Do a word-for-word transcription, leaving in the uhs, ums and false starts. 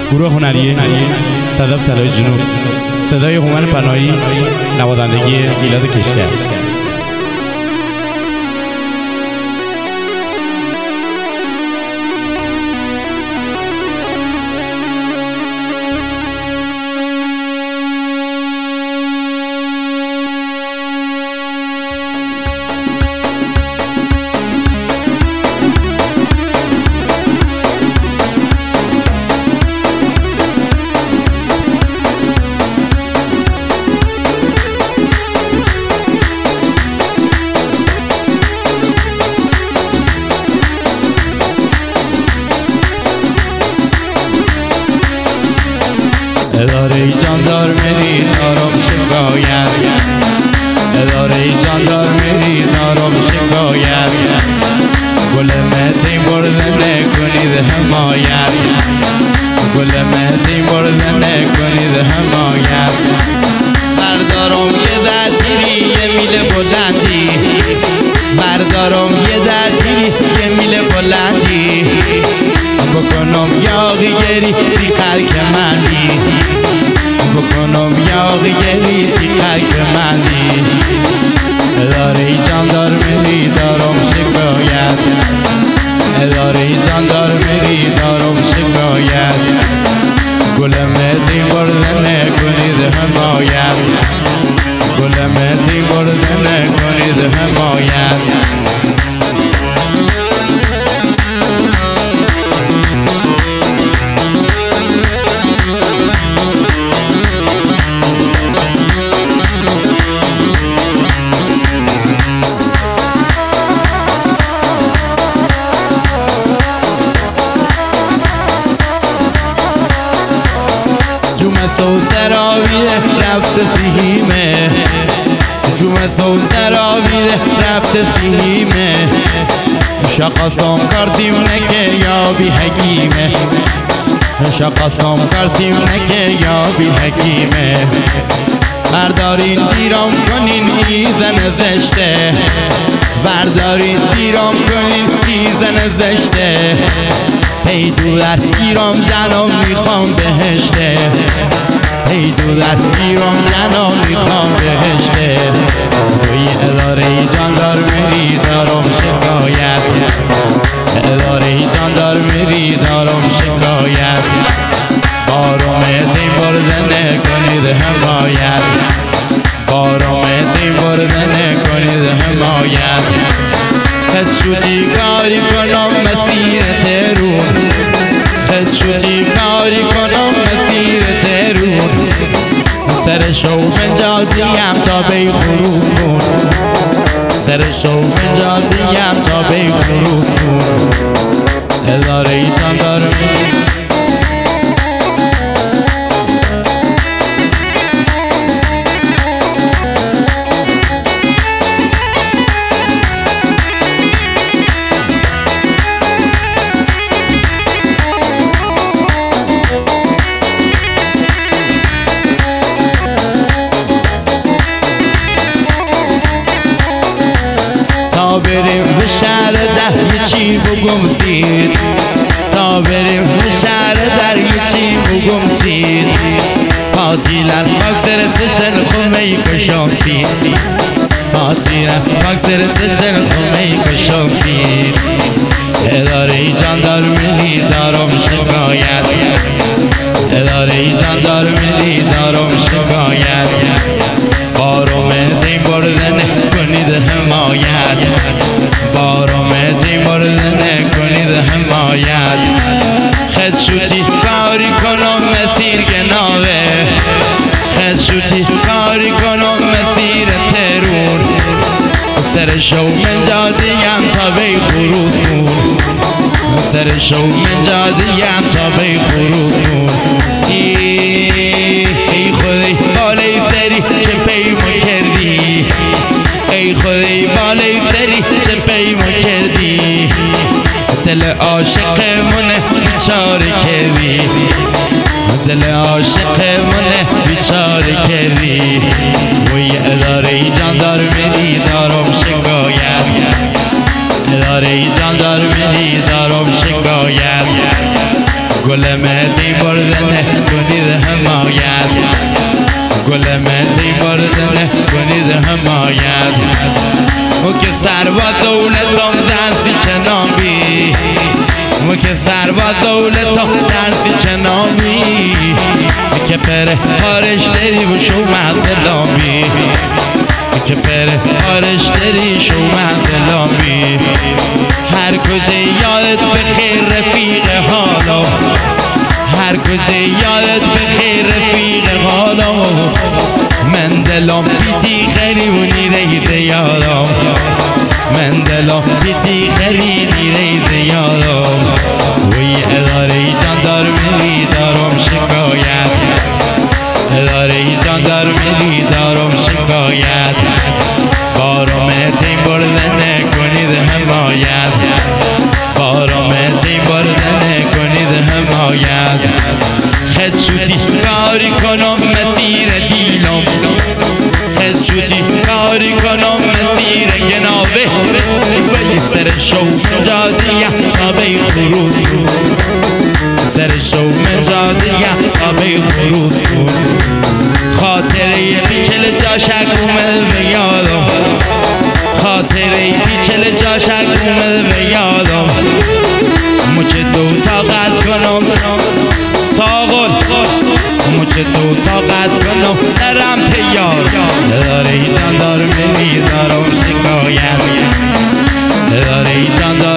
گروه هنری صدف طلای جنوب، صدای هومن پناهی، نوازندگی میلاد کشگر. اداره جاندار میری دارم شکایت، اداره جاندار میری دارم شکایت، گل مهدی برده نکنید حمایت، گل مهدی برده نکنید حمایت. بردارم یه درتیری یه میل بلندی، بردارم یه درتیری یه میل بلندی، بکنم یاغی گری سی خلک مندی، بکنم یاغی گری سی خلک مندی. اداره جاندار میری دارم شکایت، اداره جاندار میری دارم شکایت، گل مهدی برده نکنید حمایت، گل مهدی برده نکنید حمایت. سو سراویده رفت سیمه، جوم سو سراویده رفت سیمه، شقاسم کردیم نکه یا بی حکیمه، شقاسم کردیم نکه یا بی حکیمه. بردارین دیرام کنین ایزن زشته، بردارین دیرام کنین ایزن زشته، ای دو در ایران زنم میخوام بهشته، ای دو در ایران زنم میخوام بهشته. توی اداره جاندار میری دارم شکایت، اداره جاندار میری دارم شکایت، بارمتی برده نکنید حمایت، بارمتی برده نکنید حمایت. خد شوچی کاری کنم مسیر ترون، خد شوچی کاری کنم مسیر ترون، سر شو بنجال دیم تا بی خروف کن، سر شو بنجال دیم تا بی خروف کن. اداره جاندار میری تا بریم به شهر ده چی بگم سید، تا بریم به شهر در چی بگم سید، قاتیلن مکتر تشن خمه کشم سید، قاتیلن مکتر تشن خمه کشم سید. اداره جاندار میری دارم شکایت، اداره جاندار میری دارم شکایت، بارمتی برده نکنید حمایت، بارمتی برده نکنید حمایت. خد شوتی کاری کنم مسیر گناوه، خد شوتی کاری کنم مسیر ترون، سر شو من جادیم تا بی خروف کن، سر شو من جادیم تا بی خروف کن. ای خودی بالای سری چه پیما کردی، ای خودی بالای سری چه پیما کردی، دل عاشق منه بیچاره کردی، دل عاشق منه بیچاره کردی. وی اداره جاندار میری دارم شکایت، اداره جاندار میری دارم شکایت، گل مهدی برده گلمه تیمار دنه کنید حمایت و که سرباز دولتم درسی چنامی و که سرباز دولتم درسی چنامی که پره خارش داری و شومت دلامی که پره خارش داری شومت دلامی هر کجا یادت بخیر رفیق حالا هر کجا یادت بخیر رفیق حالا من دلم بیتی خیلی و نیره یادم من دلم بیتی خیلی نیره یادم وی اداره جان دار میری دارم شکایت اداره جان دار میری دارم شکایت بارم تیم بردن کنید حمایت بارم تیم بردن کنید حمایت خد شدی کاری کنم مسیر دیلم خد شدی کاری کنم مسیر گنابه ولی سر شو جادیه آبی خروز کن سر شو جادیه آبی خروز کن خاطره بیچل جاشک اومد به یادم خاطره بیچل جاشک اومد به یادم مچه دو طاقت کنم ساغل مچه دو طاقت کنم درم تیار اداره جان دار منی دارم شکایت اداره جان دار